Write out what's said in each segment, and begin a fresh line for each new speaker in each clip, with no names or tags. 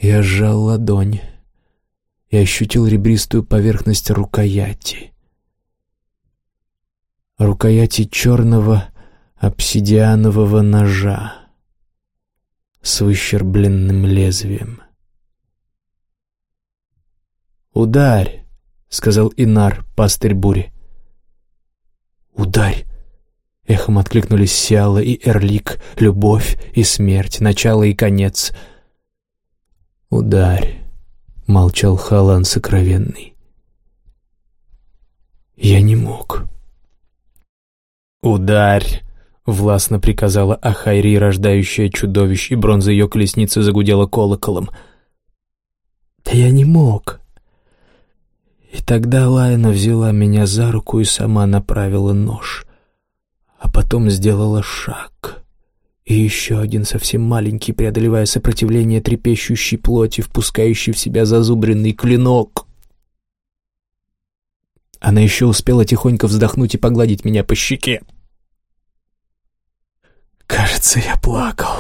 Я сжал ладонь и ощутил ребристую поверхность рукояти. Рукояти черного обсидианового ножа с выщербленным лезвием. «Ударь!» — сказал Инар, пастырь бури. «Ударь!» — эхом откликнулись Сиала и Эрлик, любовь и смерть, начало и конец. «Ударь!» — молчал Халан сокровенный. Я не мог. «Ударь!» — властно приказала Ахайри, рождающая чудовищ, и бронза ее колесницы загудела колоколом. Да я не мог. И тогда Лайна взяла меня за руку и сама направила нож, а потом сделала шаг, и еще один совсем маленький, преодолевая сопротивление трепещущей плоти, впускающей в себя зазубренный клинок. Она еще успела тихонько вздохнуть и погладить меня по щеке. Кажется, я плакал.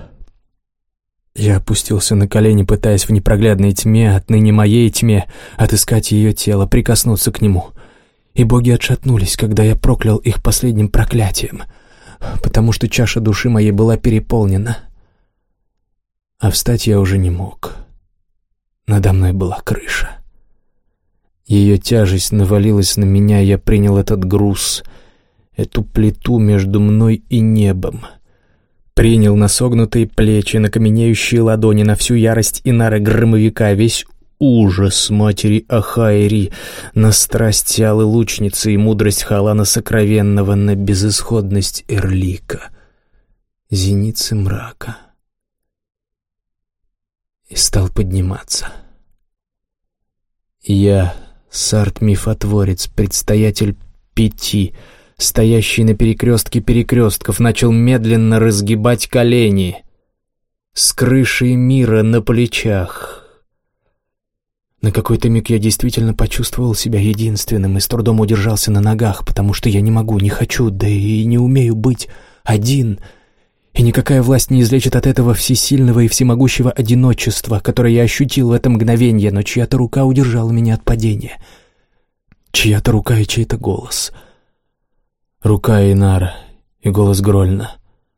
Я опустился на колени, пытаясь в непроглядной тьме, отныне моей тьме, отыскать ее тело, прикоснуться к нему. И боги отшатнулись, когда я проклял их последним проклятием, потому что чаша души моей была переполнена. А встать я уже не мог. Надо мной была крыша. Ее тяжесть навалилась на меня, я принял этот груз, эту плиту между мной и небом. Принял на согнутые плечи, на каменеющие ладони, на всю ярость Инара-громовика, весь ужас матери Ахайри, на страсть Сиалы лучницы и мудрость Халана сокровенного, на безысходность Эрлика, зеницы мрака. И стал подниматься. Я, Сарт-мифотворец, предстоятель 5, стоящий на перекрестке перекрестков, начал медленно разгибать колени с крышей мира на плечах. На какой-то миг я действительно почувствовал себя единственным и с трудом удержался на ногах, потому что я не могу, не хочу, да и не умею быть один, и никакая власть не излечит от этого всесильного и всемогущего одиночества, которое я ощутил в это мгновенье, но чья-то рука удержала меня от падения. Чья-то рука и чей-то голос. Рука Инара и голос Грольна.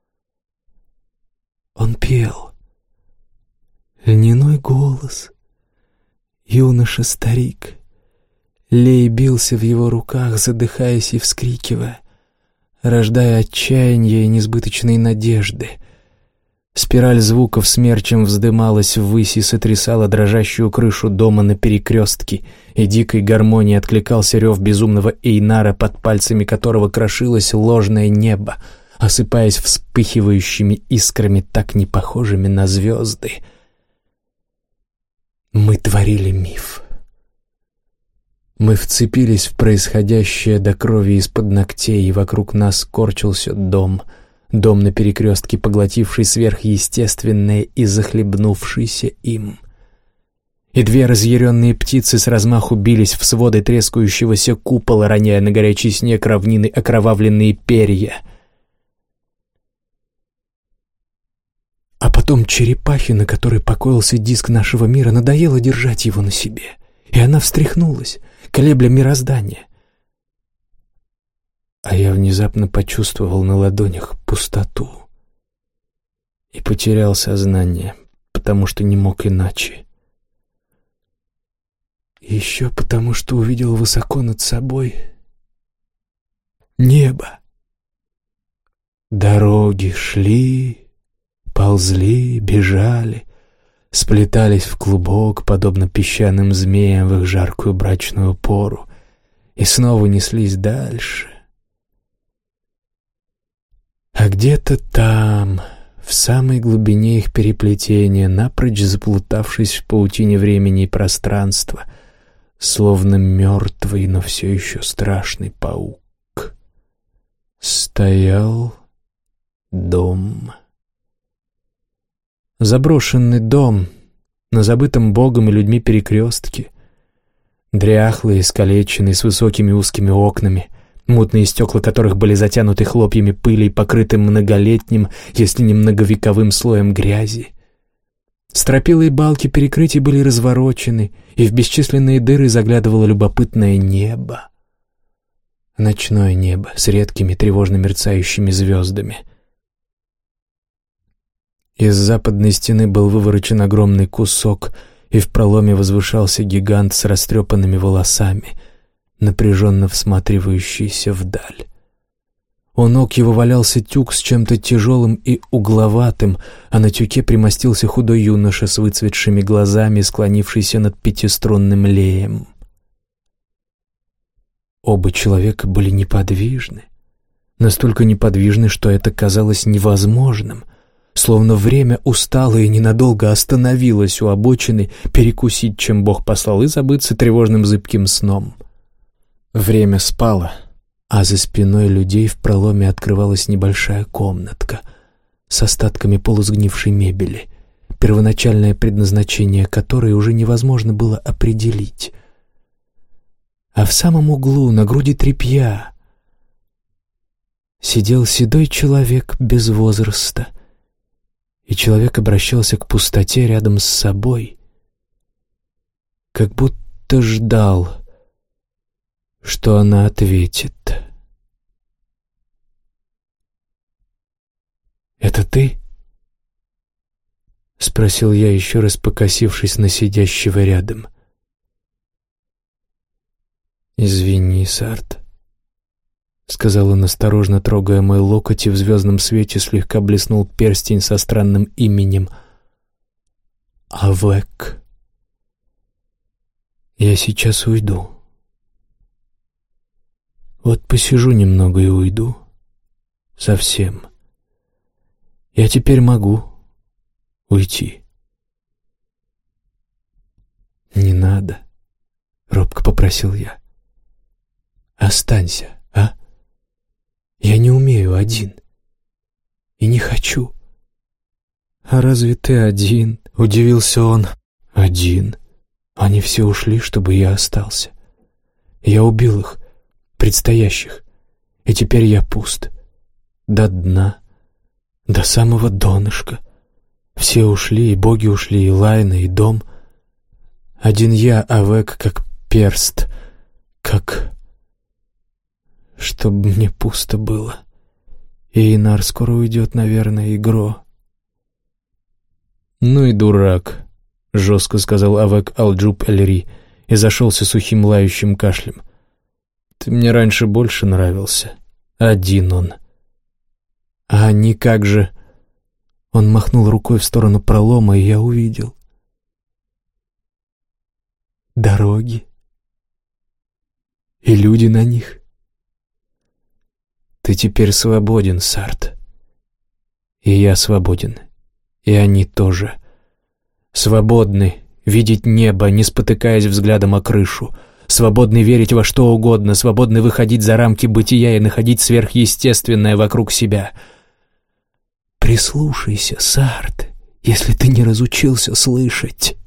Он пел. Льняной голос. Юноша-старик. Лей бился в его руках, задыхаясь и вскрикивая, рождая отчаяние и несбыточные надежды. Спираль звуков смерчем вздымалась ввысь и сотрясала дрожащую крышу дома на перекрестке, и дикой гармонией откликался рев безумного Эйнара, под пальцами которого крошилось ложное небо, осыпаясь вспыхивающими искрами, так не похожими на звезды. Мы творили миф. Мы вцепились в происходящее до крови из-под ногтей, и вокруг нас корчился дом на перекрестке, поглотивший сверхъестественное и захлебнувшийся им. И две разъяренные птицы с размаху бились в своды трескающегося купола, роняя на горячий снег равнины окровавленные перья. А потом черепахе, на которой покоился диск нашего мира, надоело держать его на себе, и она встряхнулась, колебля мироздание. А я внезапно почувствовал на ладонях пустоту и потерял сознание, потому что не мог иначе. Еще потому, что увидел высоко над собой небо. Дороги шли, ползли, бежали, сплетались в клубок, подобно песчаным змеям в их жаркую брачную пору, и снова неслись дальше. А где-то там, в самой глубине их переплетения, напрочь заплутавшись в паутине времени и пространства, словно мертвый, но все еще страшный паук, стоял дом. Заброшенный дом на забытом Богом и людьми перекрестке, дряхлый, искалеченный, с высокими узкими окнами, мутные стекла которых были затянуты хлопьями пыли и покрыты многолетним, если не многовековым слоем грязи. Стропила и балки перекрытий были разворочены, и в бесчисленные дыры заглядывало любопытное небо. Ночное небо с редкими тревожно мерцающими звездами. Из западной стены был выворочен огромный кусок, и в проломе возвышался гигант с растрепанными волосами, напряженно всматривающийся вдаль. У ног его валялся тюк с чем-то тяжелым и угловатым, а на тюке примостился худой юноша с выцветшими глазами, склонившийся над пятиструнным леем. Оба человека были неподвижны, настолько неподвижны, что это казалось невозможным, словно время устало и ненадолго остановилось у обочины перекусить, чем Бог послал, и забыться тревожным зыбким сном. Время спало, а за спиной людей в проломе открывалась небольшая комнатка с остатками полусгнившей мебели, первоначальное предназначение которой уже невозможно было определить. А в самом углу, на груди тряпья, сидел седой человек без возраста, и человек обращался к пустоте рядом с собой, как будто ждал, что она ответит. «Это ты?» — спросил я, еще раз покосившись на сидящего рядом. «Извини, Сарт», — сказал он, осторожно трогая мой локоть, и в звездном свете слегка блеснул перстень со странным именем Авек. «Я сейчас уйду. Вот посижу немного и уйду. Совсем. Я теперь могу уйти». «Не надо», — робко попросил я. «Останься, а? Я не умею один. И не хочу». «А разве ты один?» — удивился он. «Один. Они все ушли, чтобы я остался. Я убил их, предстоящих, и теперь я пуст. До дна, до самого донышка. Все ушли, и боги ушли, и Лайна, и дом. Один я, Авек, как перст, как... Чтоб мне пусто было. И Инар скоро уйдет, наверное, и Гро». «Ну и дурак», — жестко сказал Авек Алджуб Эльри и зашелся сухим лающим кашлем. «Ты мне раньше больше нравился. Один он». «А они как же...» Он махнул рукой в сторону пролома, и я увидел. Дороги. И люди на них. Ты теперь свободен, Сарт. И я свободен. И они тоже. Свободны видеть небо, не спотыкаясь взглядом о крышу. Свободны верить во что угодно. Свободны выходить за рамки бытия и находить сверхъестественное вокруг себя. Прислушайся, Сарт, если ты не разучился слышать.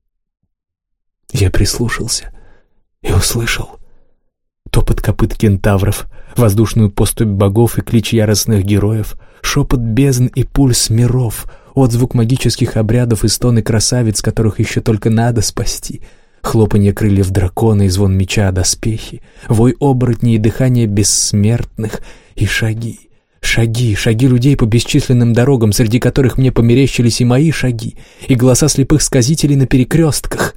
Я прислушался и услышал топот копыт кентавров, воздушную поступь богов и клич яростных героев, шепот бездн и пульс миров, отзвук магических обрядов и стоны красавиц, которых еще только надо спасти, хлопанье крыльев дракона и звон меча о доспехи, вой оборотней и дыхание бессмертных, и шаги. Шаги людей по бесчисленным дорогам, среди которых мне померещились и мои шаги, и голоса слепых сказителей на перекрестках.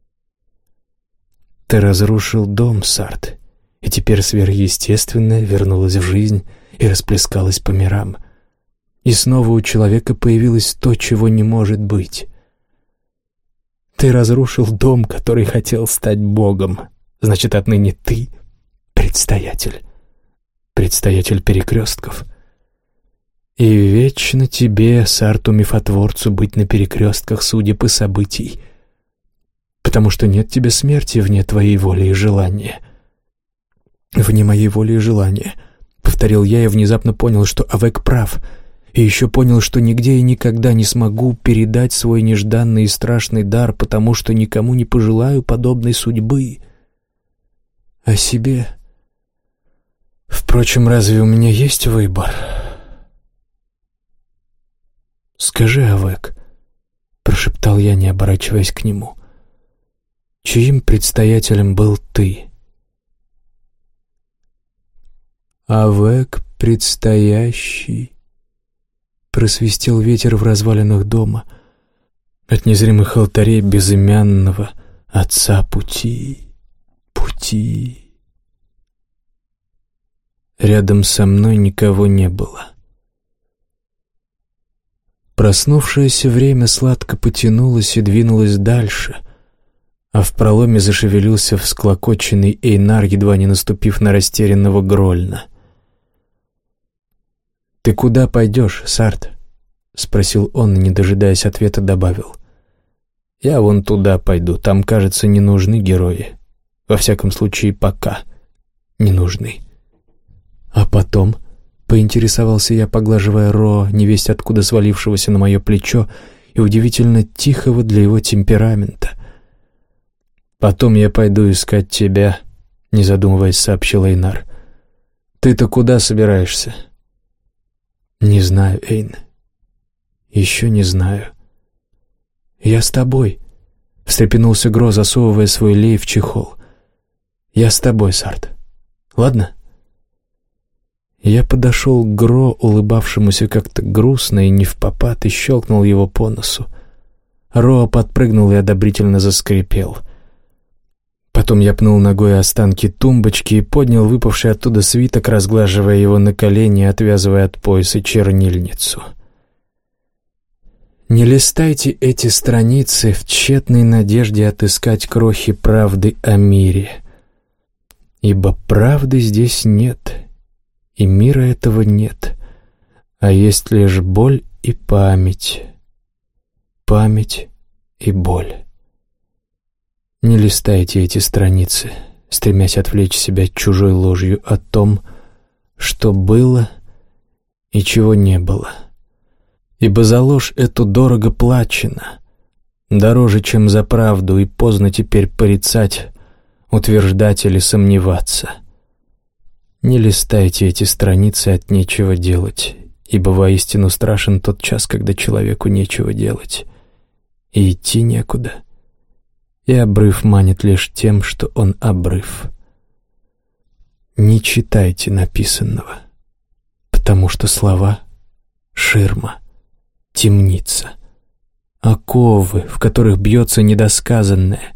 Ты разрушил дом, Сарт, и теперь сверхъестественное вернулось в жизнь и расплескалось по мирам. И снова у человека появилось то, чего не может быть. Ты разрушил дом, который хотел стать Богом. Значит, отныне ты предстоятель перекрестков. И вечно тебе, Сарту-мифотворцу, быть на перекрестках судеб и событий, потому что нет тебе смерти вне твоей воли и желания. «Вне моей воли и желания», — повторил я и внезапно понял, что Авек прав, и еще понял, что нигде и никогда не смогу передать свой нежданный и страшный дар, потому что никому не пожелаю подобной судьбы. О себе... Впрочем, разве у меня есть выбор? Скажи, Авек, — прошептал я, не оборачиваясь к нему. «Чьим предстоятелем был ты?» «Авек предстоящий», — просвистел ветер в развалинах дома, от незримых алтарей безымянного Отца пути. Рядом со мной никого не было. Проснувшееся время сладко потянулось и двинулось дальше, а в проломе зашевелился всклокоченный Эйнар, едва не наступив на растерянного Грольна. «Ты куда пойдешь, Сарт?» — спросил он, и, не дожидаясь ответа, добавил. «Я вон туда пойду, там, кажется, не нужны герои. Во всяком случае, пока не нужны». «А потом?» — поинтересовался я, поглаживая Ро, невесть откуда свалившегося на мое плечо и удивительно тихого для его темперамента. «Потом я пойду искать тебя», — не задумываясь, сообщил Эйнар. «Ты-то куда собираешься?» «Не знаю, Эйн. Еще не знаю». «Я с тобой», — встрепенулся Гро, засовывая свой лей в чехол. «Я с тобой, Сарт. Ладно?» Я подошел к Гро, улыбавшемуся как-то грустно и невпопад, и щелкнул его по носу. Ро подпрыгнул и одобрительно заскрипел. Потом я пнул ногой останки тумбочки и поднял выпавший оттуда свиток, разглаживая его на колени и отвязывая от пояса чернильницу. Не листайте эти страницы в тщетной надежде отыскать крохи правды о мире, ибо правды здесь нет, и мира этого нет, а есть лишь боль и память, память и боль. Не листайте эти страницы, стремясь отвлечь себя чужой ложью о том, что было и чего не было. Ибо за ложь эту дорого плачено, дороже, чем за правду, и поздно теперь порицать, утверждать или сомневаться. Не листайте эти страницы от нечего делать, ибо воистину страшен тот час, когда человеку нечего делать, и идти некуда, и обрыв манит лишь тем, что он обрыв. Не читайте написанного, потому что слова — ширма, темница, оковы, в которых бьется недосказанное.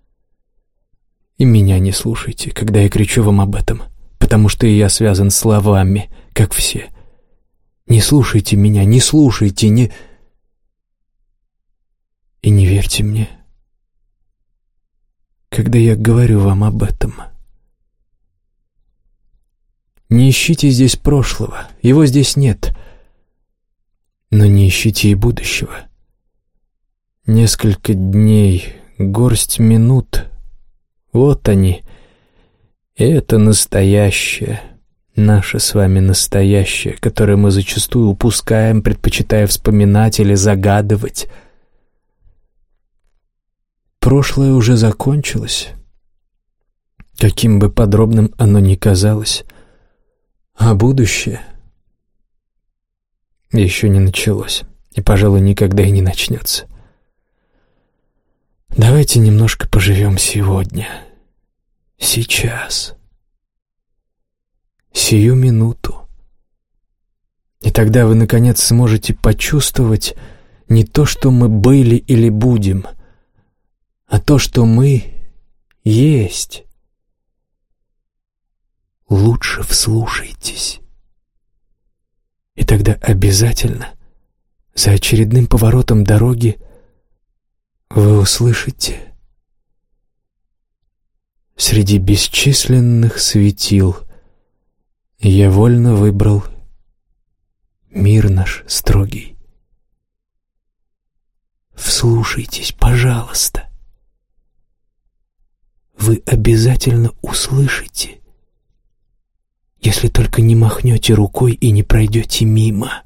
И меня не слушайте, когда я кричу вам об этом, потому что и я связан словами, как все. Не слушайте меня, не слушайте, не... И не верьте мне, когда я говорю вам об этом. Не ищите здесь прошлого, его здесь нет. Но не ищите и будущего. Несколько дней, горсть минут — вот они. И это настоящее, наше с вами настоящее, которое мы зачастую упускаем, предпочитая вспоминать или загадывать. Прошлое уже закончилось, каким бы подробным оно ни казалось, а будущее еще не началось и, пожалуй, никогда и не начнется. Давайте немножко поживем сегодня, сейчас, сию минуту. И тогда вы, наконец, сможете почувствовать не то, что мы были или будем, а то, что мы есть. Лучше вслушайтесь. И тогда обязательно за очередным поворотом дороги вы услышите: среди бесчисленных светил я вольно выбрал мир наш строгий. Вслушайтесь, пожалуйста. Вы обязательно услышите, если только не махнете рукой и не пройдете мимо.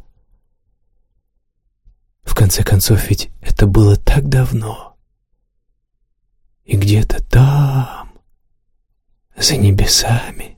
В конце концов, ведь это было так давно. И где-то там, за небесами,